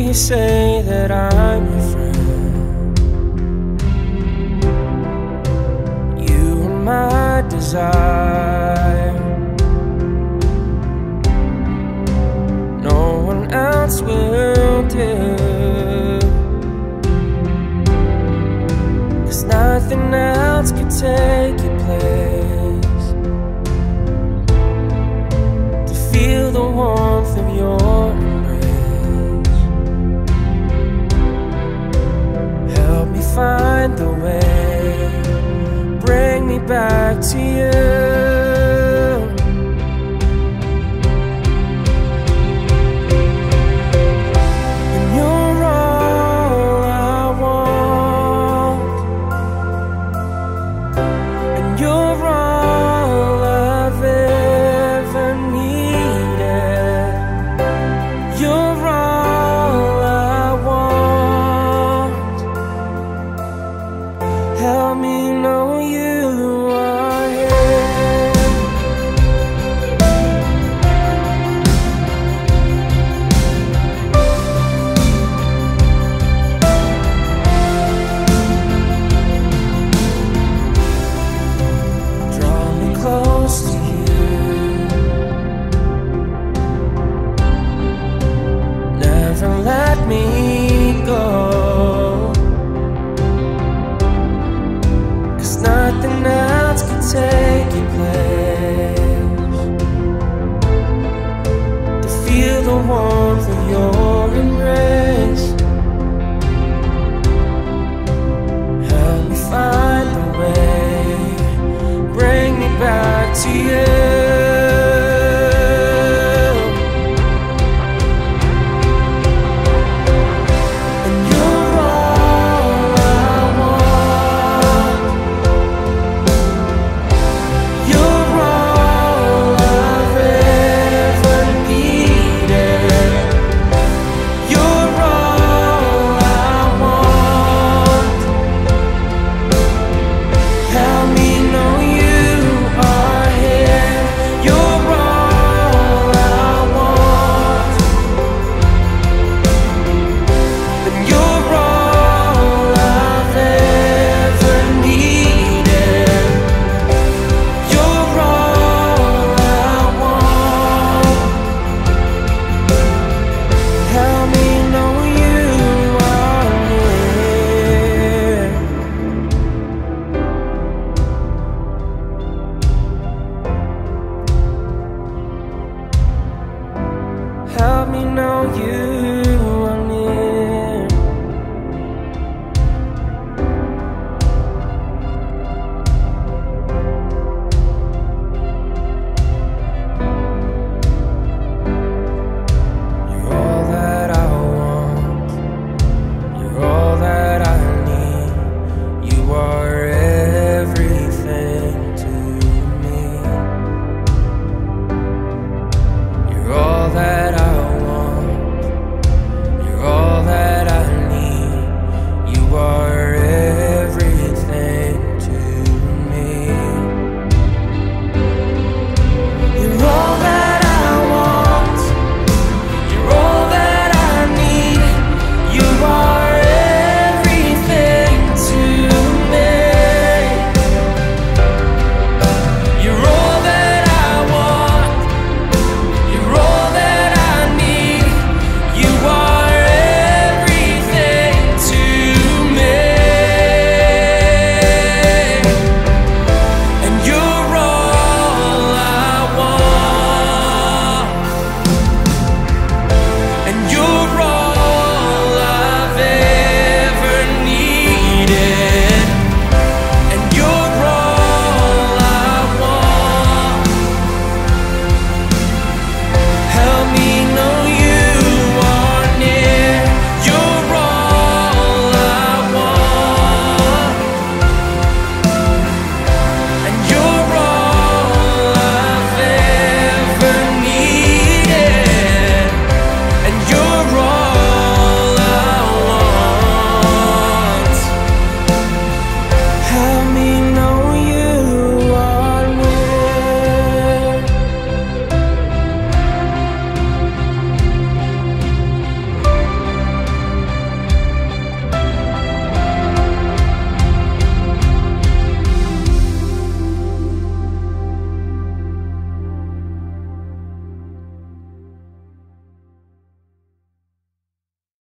me say that I'm your friend. You are my desire. No one else will do, 'cause nothing else could take your place. To feel the warmth of your embrace, help me find the way, bring me back to you. You're all I've ever needed. You're all I want. Help me know you are here. Close to you, never let me go, 'cause nothing else can take your place. To feel the warmth of your embrace, help me find the way, bring me back to you. And you're all I want. You're all I've ever needed. You're all I want. Help me know you are here. You're all I want, and you're all I've ever needed. You're all I want. Help me know you are here. Help me know you